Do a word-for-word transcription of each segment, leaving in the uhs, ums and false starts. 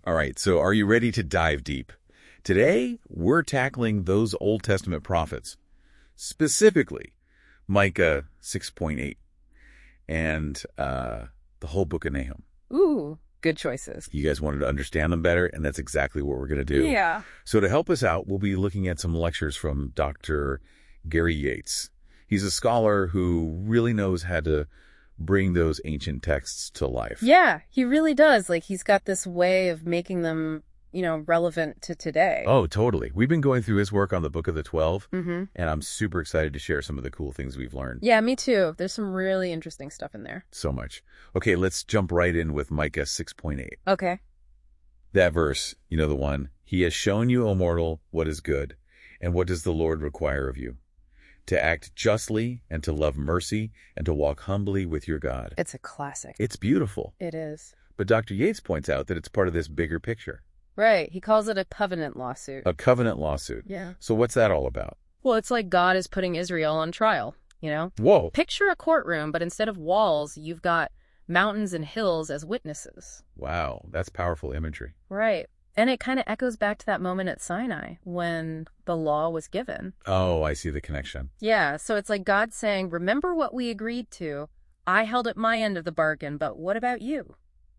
All right, so are you ready to dive deep? Today, we're tackling those Old Testament prophets, specifically Micah six point eight and uh, the whole book of Nahum. Ooh, good choices. You guys wanted to understand them better, and that's exactly what we're going to do. Yeah. So to help us out, we'll be looking at some lectures from Doctor Gary Yates. He's a scholar who really knows how to bring those ancient texts to life. Yeah, he really does. Like, he's got this way of making them, you know, relevant to today. Oh, totally. We've been going through his work on the Book of the Twelve, Mm-hmm. and I'm super excited to share some of the cool things we've learned. Yeah, me too. There's some really interesting stuff in there. So much. Okay, let's jump right in with Micah six point eight. Okay. That verse, you know the one, "He has shown you, O mortal, what is good, and what does the Lord require of you? To act justly, and to love mercy, and to walk humbly with your God." It's a classic. It's beautiful. It is. But Doctor Yates points out that it's part of this bigger picture. Right. He calls it a covenant lawsuit. A covenant lawsuit. Yeah. So what's that all about? Well, it's like God is putting Israel on trial, you know? Whoa. Picture a courtroom, but instead of walls, you've got mountains and hills as witnesses. Wow, that's powerful imagery. Right. And it kind of echoes back to that moment at Sinai when the law was given. Oh, I see the connection. Yeah, so it's like God saying, remember what we agreed to. I held at my end of the bargain, but what about you?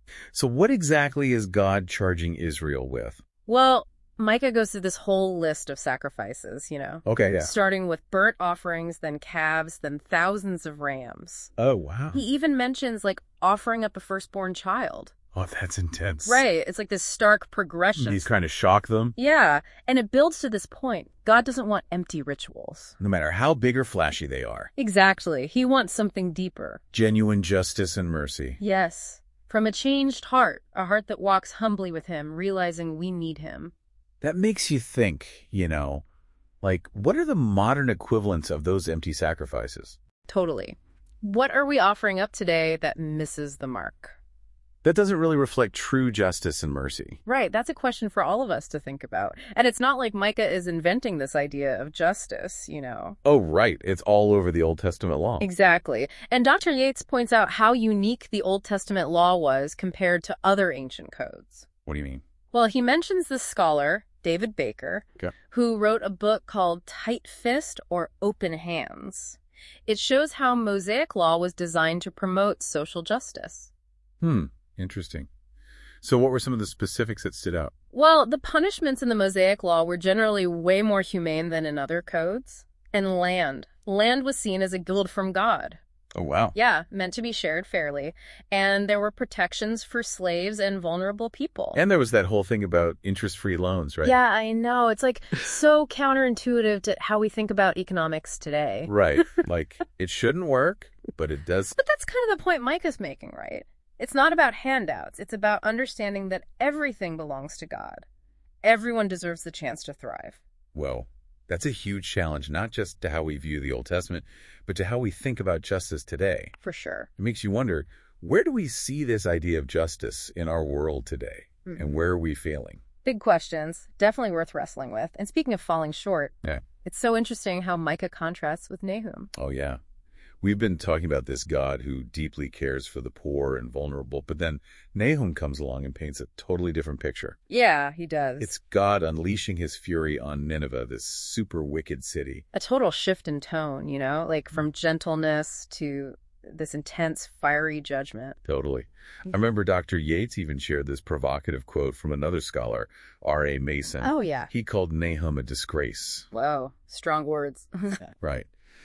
So what exactly is God charging Israel with? Well, Micah goes through this whole list of sacrifices, you know. Okay, yeah. Starting with burnt offerings, then calves, then thousands of rams. Oh, wow. He even mentions, like, offering up a firstborn child. Oh, that's intense. Right. It's like this stark progression. He's trying to shock them. Yeah. And it builds to this point. God doesn't want empty rituals. No matter how big or flashy they are. Exactly. He wants something deeper. Genuine justice and mercy. Yes. From a changed heart, a heart that walks humbly with him, realizing we need him. That makes you think, you know, like, what are the modern equivalents of those empty sacrifices? Totally. What are we offering up today that misses the mark? That doesn't really reflect true justice and mercy. Right. That's a question for all of us to think about. And it's not like Micah is inventing this idea of justice, you know. Oh, right. It's all over the Old Testament law. Exactly. And Doctor Yates points out how unique the Old Testament law was compared to other ancient codes. What do you mean? Well, he mentions this scholar, David Baker, Okay. who wrote a book called Tight Fist or Open Hands. It shows how Mosaic law was designed to promote social justice. Hmm. Interesting. So what were some of the specifics that stood out? Well, the punishments in the Mosaic law were generally way more humane than in other codes. And land. Land was seen as a gift from God. Oh, wow. Yeah, meant to be shared fairly. And there were protections for slaves and vulnerable people. And there was that whole thing about interest-free loans, right? Yeah, I know. It's like so counterintuitive to how we think about economics today. Right. Like, it shouldn't work, but it does. But that's kind of the point Micah's making, right? It's not about handouts. It's about understanding that everything belongs to God. Everyone deserves the chance to thrive. Well, that's a huge challenge, not just to how we view the Old Testament, but to how we think about justice today. For sure. It makes you wonder, where do we see this idea of justice in our world today? Mm-hmm. And where are we failing? Big questions. Definitely worth wrestling with. And speaking of falling short, yeah. It's so interesting how Micah contrasts with Nahum. Oh, yeah. We've been talking about this God who deeply cares for the poor and vulnerable, but then Nahum comes along and paints a totally different picture. Yeah, he does. It's God unleashing his fury on Nineveh, this super wicked city. A total shift in tone, you know, like from gentleness to this intense, fiery judgment. Totally. I remember Doctor Yates even shared this provocative quote from another scholar, R A Mason. Oh, yeah. He called Nahum a disgrace. Whoa, strong words. Right.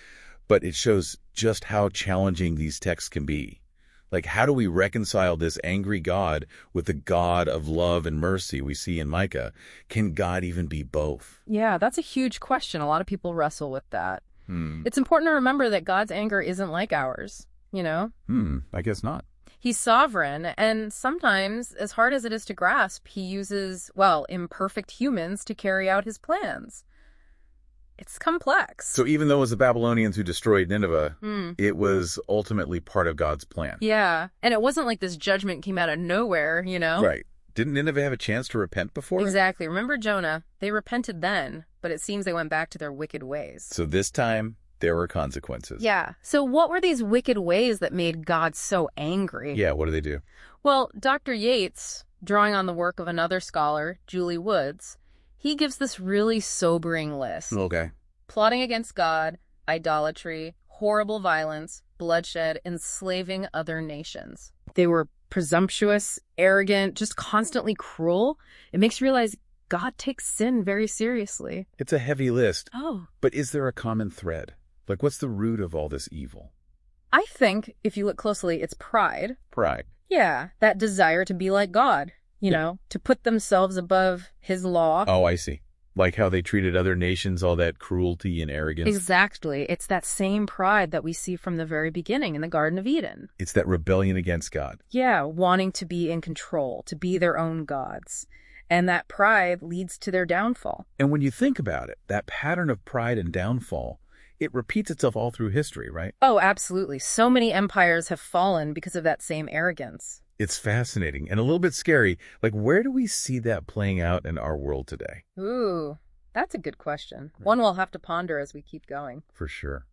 But it shows just how challenging these texts can be. Like, how do we reconcile this angry God with the God of love and mercy we see in Micah? Can God even be both? Yeah, that's a huge question. A lot of people wrestle with that. Hmm. It's important to remember that God's anger isn't like ours, you know? Hmm, I guess not. He's sovereign, and sometimes, as hard as it is to grasp, he uses, well, imperfect humans to carry out his plans. It's complex. So even though it was the Babylonians who destroyed Nineveh, mm. it was ultimately part of God's plan. Yeah, and it wasn't like this judgment came out of nowhere, you know? Right. Didn't Nineveh have a chance to repent before? Exactly. Remember Jonah? They repented then, but it seems they went back to their wicked ways. So this time, there were consequences. Yeah. So what were these wicked ways that made God so angry? Yeah, what do they do? Well, Doctor Yates drawing on the work of another scholar, Julie Woods, he gives this really sobering list. Okay. Plotting against God, idolatry, horrible violence, bloodshed, enslaving other nations. They were presumptuous, arrogant, just constantly cruel. It makes you realize God takes sin very seriously. It's a heavy list. Oh. But is there a common thread? Like, what's the root of all this evil? I think, if you look closely, it's pride. Pride. Yeah, that desire to be like God, you Yeah. know, to put themselves above his law. Oh, I see. Like how they treated other nations, all that cruelty and arrogance. Exactly. It's that same pride that we see from the very beginning in the Garden of Eden. It's that rebellion against God. Yeah, wanting to be in control, to be their own gods. And that pride leads to their downfall. And when you think about it, that pattern of pride and downfall, it repeats itself all through history, right? Oh, absolutely. So many empires have fallen because of that same arrogance. It's fascinating and a little bit scary. Like, where do we see that playing out in our world today? Ooh, that's a good question. One we'll have to ponder as we keep going. For sure.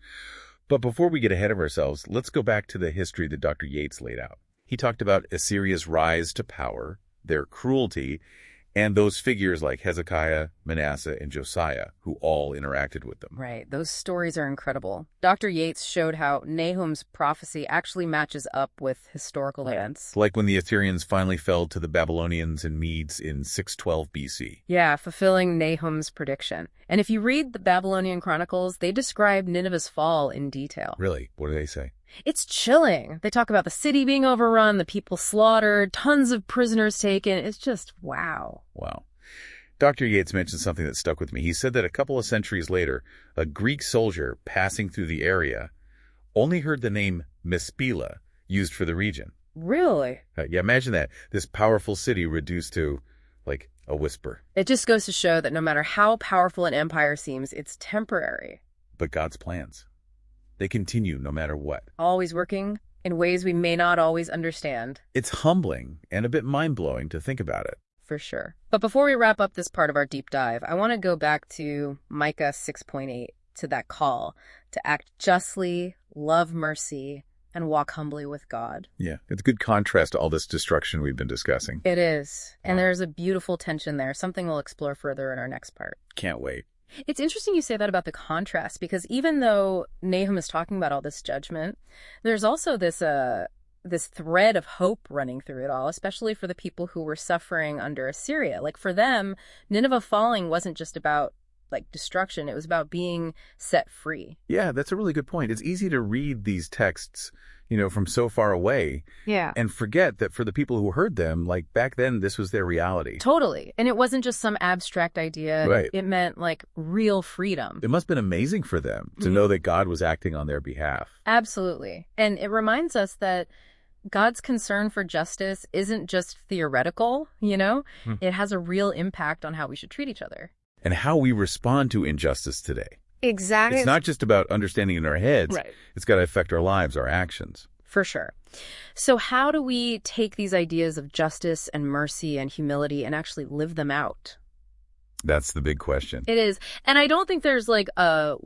But before we get ahead of ourselves, let's go back to the history that Doctor Yates laid out. He talked about Assyria's rise to power, their cruelty, and those figures like Hezekiah, Manasseh, and Josiah, who all interacted with them. Right. Those stories are incredible. Doctor Yates showed how Nahum's prophecy actually matches up with historical events. Like when the Assyrians finally fell to the Babylonians and Medes in six twelve B C. Yeah, fulfilling Nahum's prediction. And if you read the Babylonian Chronicles, they describe Nineveh's fall in detail. Really? What do they say? It's chilling. They talk about the city being overrun, the people slaughtered, tons of prisoners taken. It's just wow. Wow. Doctor Yates mentioned something that stuck with me. He said that a couple of centuries later, a Greek soldier passing through the area only heard the name Mespila used for the region. Really? Uh, yeah, imagine that. This powerful city reduced to, like, a whisper. It just goes to show that no matter how powerful an empire seems, it's temporary. But God's plans, they continue no matter what. Always working in ways we may not always understand. It's humbling and a bit mind-blowing to think about it. For sure. But before we wrap up this part of our deep dive, I want to go back to Micah six point eight, to that call to act justly, love mercy, and walk humbly with God. Yeah, it's a good contrast to all this destruction we've been discussing. It is. And Wow. there's a beautiful tension there, something we'll explore further in our next part. Can't wait. It's interesting you say that about the contrast, because even though Nahum is talking about all this judgment, there's also this uh this thread of hope running through it all, especially for the people who were suffering under Assyria. Like for them, Nineveh falling wasn't just about like destruction, it was about being set free. Yeah, that's a really good point. It's easy to read these texts, you know, from so far away Yeah. and forget that for the people who heard them, like back then, this was their reality. Totally. And it wasn't just some abstract idea. Right. It meant like real freedom. It must have been amazing for them to Mhm. know that God was acting on their behalf. Absolutely. And it reminds us that God's concern for justice isn't just theoretical, you know? Hmm. It has a real impact on how we should treat each other. And how we respond to injustice today. Exactly. It's not just about understanding in our heads. Right. It's got to affect our lives, our actions. For sure. So how do we take these ideas of justice and mercy and humility and actually live them out? That's the big question. It is. And I don't think there's like a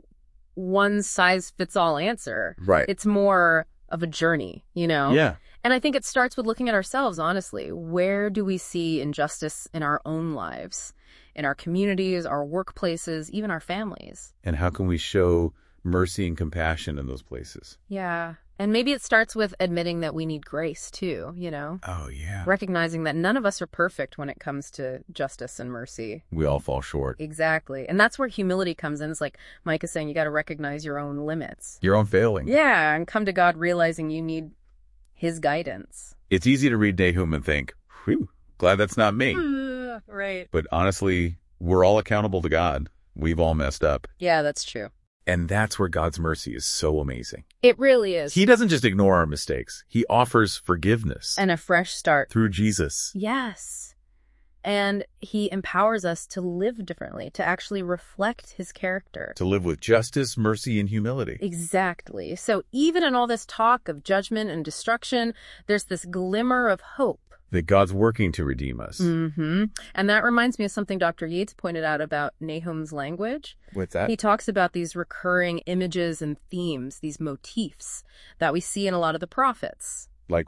one-size-fits-all answer. Right. It's more of a journey, you know? Yeah. And I think it starts with looking at ourselves, honestly. Where do we see injustice in our own lives, in our communities, our workplaces, even our families? And how can we show mercy and compassion in those places? Yeah. And maybe it starts with admitting that we need grace, too, you know? Oh, yeah. Recognizing that none of us are perfect when it comes to justice and mercy. We all fall short. Exactly. And that's where humility comes in. It's like Mike is saying, you got to recognize your own limits. Your own failing. Yeah, and come to God realizing you need his guidance. It's easy to read Nahum and think, whew, glad that's not me. Right. But honestly, we're all accountable to God. We've all messed up. Yeah, that's true. And that's where God's mercy is so amazing. It really is. He doesn't just ignore our mistakes. He offers forgiveness And a fresh start. through Jesus. Yes. And he empowers us to live differently, to actually reflect his character. To live with justice, mercy, and humility. Exactly. So even in all this talk of judgment and destruction, there's this glimmer of hope. That God's working to redeem us. Mm-hmm. And that reminds me of something Doctor Yates pointed out about Nahum's language. What's that? He talks about these recurring images and themes, these motifs that we see in a lot of the prophets. Like what?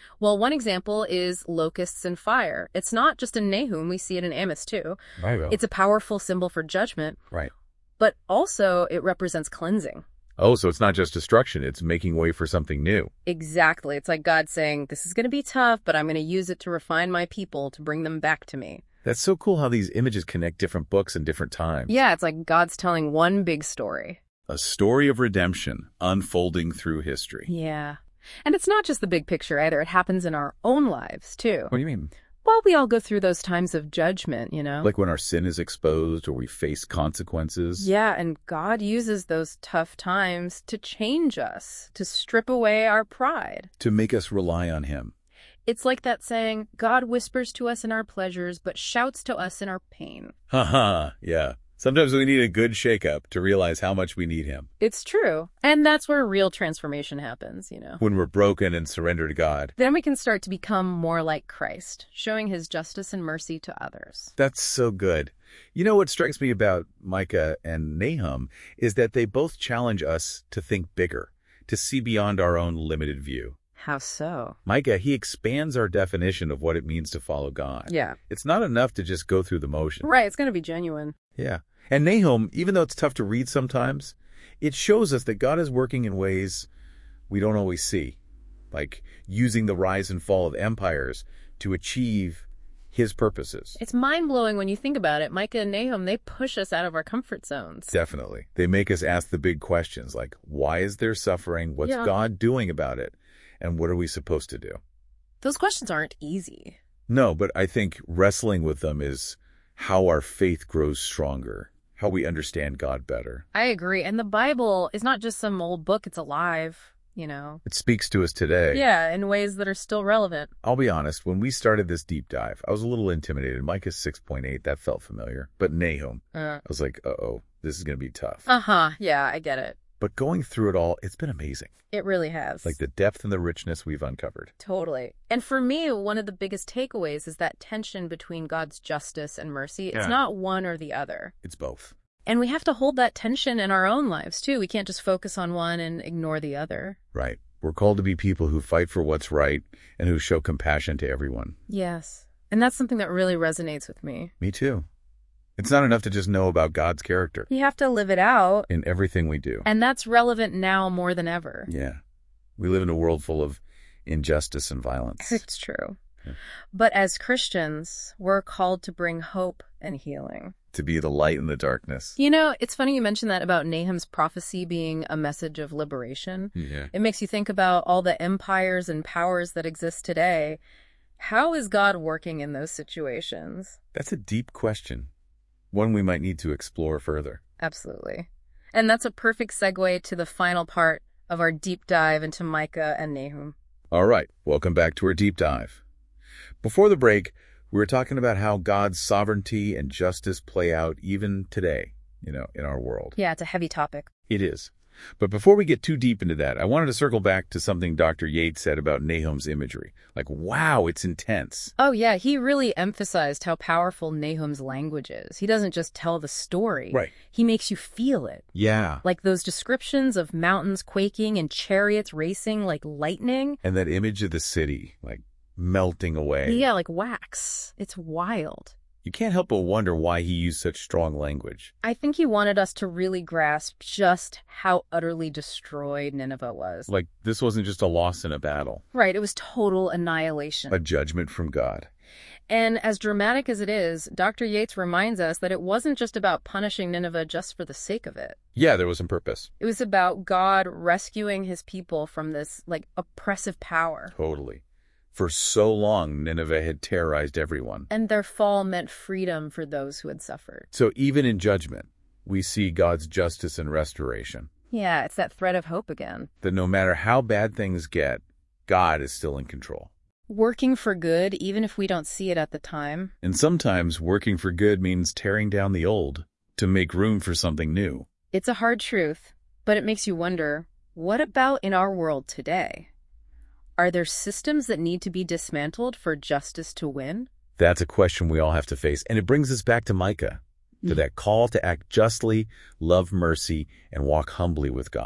Well, one example is locusts and fire. It's not just in Nahum, we see it in Amos too. Right. It's a powerful symbol for judgment. Right. But also it represents cleansing. Oh, so it's not just destruction, it's making way for something new. Exactly. It's like God saying, this is going to be tough, but I'm going to use it to refine my people, to bring them back to me. That's so cool how these images connect different books and different times. Yeah, it's like God's telling one big story. A story of redemption unfolding through history. Yeah. And it's not just the big picture either. It happens in our own lives, too. What do you mean? Well, we all go through those times of judgment, you know? Like when our sin is exposed or we face consequences? Yeah, and God uses those tough times to change us, to strip away our pride. To make us rely on Him. It's like that saying, God whispers to us in our pleasures, but shouts to us in our pain. Haha, yeah. Sometimes we need a good shakeup to realize how much we need Him. It's true. And that's where real transformation happens, you know. When we're broken and surrender to God. Then we can start to become more like Christ, showing His justice and mercy to others. That's so good. You know what strikes me about Micah and Nahum is that they both challenge us to think bigger, to see beyond our own limited view. How so? Micah, he expands our definition of what it means to follow God. Yeah. It's not enough to just go through the motion. Right, it's going to be genuine. Yeah. And Nahum, even though it's tough to read sometimes, it shows us that God is working in ways we don't always see, like using the rise and fall of empires to achieve His purposes. It's mind-blowing when you think about it. Micah and Nahum, they push us out of our comfort zones. Definitely. They make us ask the big questions like, why is there suffering? What's Yeah. God doing about it? And what are we supposed to do? Those questions aren't easy. No, but I think wrestling with them is how our faith grows stronger, how we understand God better. I agree. And the Bible is not just some old book, it's alive, you know. It speaks to us today. Yeah, in ways that are still relevant. I'll be honest, when we started this deep dive, I was a little intimidated. Micah's six point eight, that felt familiar. But Nahum, Uh, I was like, uh-oh, this is going to be tough. uh-huh. Yeah, I get it. But going through it all, it's been amazing. It really has. Like the depth and the richness we've uncovered. Totally. And for me, one of the biggest takeaways is that tension between God's justice and mercy. It's Yeah. not one or the other. It's both. And we have to hold that tension in our own lives, too. We can't just focus on one and ignore the other. Right. We're called to be people who fight for what's right and who show compassion to everyone. Yes. And that's something that really resonates with me. Me too. It's not enough to just know about God's character You have to live it out. in everything we do. And that's relevant now more than ever. Yeah. We live in a world full of injustice and violence. It's true. Yeah. But as Christians, we're called to bring hope and healing. To be the light in the darkness. You know, it's funny you mentioned that about Nahum's prophecy being a message of liberation. Yeah. It makes you think about all the empires and powers that exist today. How is God working in those situations? That's a deep question. One we might need to explore further. Absolutely. And that's a perfect segue to the final part of our deep dive into Micah and Nahum. All right, welcome back to our deep dive. Before the break, we were talking about how God's sovereignty and justice play out even today, you know, in our world. Yeah, it's a heavy topic. It is. But before we get too deep into that, I wanted to circle back to something Doctor Yates said about Nahum's imagery. Like, wow, it's intense. Oh, yeah, he really emphasized how powerful Nahum's language is. He doesn't just tell the story. Right. He makes you feel it. Yeah. Like those descriptions of mountains quaking and chariots racing like lightning. And that image of the city, like, melting away. Yeah, like wax. It's wild. You can't help but wonder why he used such strong language. I think he wanted us to really grasp just how utterly destroyed Nineveh was. Like, this wasn't just a loss in a battle. Right, it was total annihilation. A judgment from God. And as dramatic as it is, Doctor Yates reminds us that it wasn't just about punishing Nineveh just for the sake of it. Yeah, there was some purpose. It was about God rescuing his people from this, like, oppressive power. Totally. For so long, Nineveh had terrorized everyone. And their fall meant freedom for those who had suffered. So even in judgment, we see God's justice and restoration. Yeah, it's that thread of hope again. That no matter how bad things get, God is still in control. Working for good, even if we don't see it at the time. And sometimes working for good means tearing down the old to make room for something new. It's a hard truth, but it makes you wonder, what about in our world today? Are there systems that need to be dismantled for justice to win? That's a question we all have to face. And it brings us back to Micah, to that call to act justly, love mercy, and walk humbly with God.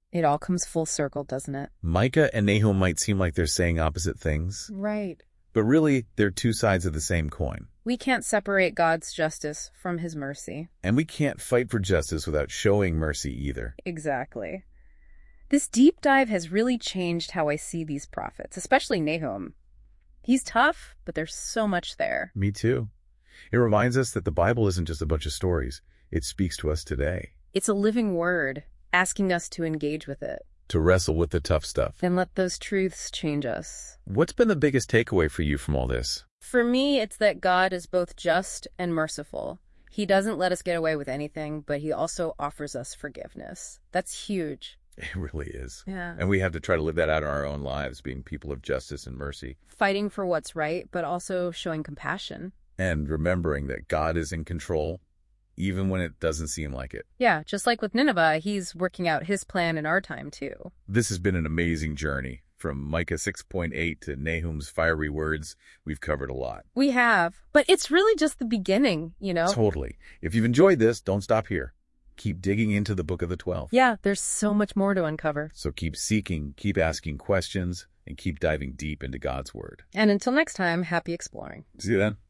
It all comes full circle, doesn't it? Micah and Nahum might seem like they're saying opposite things, Right. but really they're two sides of the same coin. We can't separate God's justice from his mercy. And we can't fight for justice without showing mercy either. Exactly. This deep dive has really changed how I see these prophets, especially Nahum. He's tough, but there's so much there. Me too. It reminds us that the Bible isn't just a bunch of stories. It speaks to us today. It's a living word, asking us to engage with it. To wrestle with the tough stuff. And let those truths change us. What's been the biggest takeaway for you from all this? For me, it's that God is both just and merciful. He doesn't let us get away with anything, but he also offers us forgiveness. That's huge. It really is. Yeah. And we have to try to live that out in our own lives, being people of justice and mercy. Fighting for what's right, but also showing compassion. And remembering that God is in control, even when it doesn't seem like it. Yeah, just like with Nineveh, he's working out his plan in our time, too. This has been an amazing journey. From Micah six point eight to Nahum's fiery words, we've covered a lot. We have. But it's really just the beginning, you know? Totally. If you've enjoyed this, don't stop here. Keep digging into the Book of the Twelve. Yeah, there's so much more to uncover. So keep seeking, keep asking questions, and keep diving deep into God's Word. And until next time, happy exploring. See you then.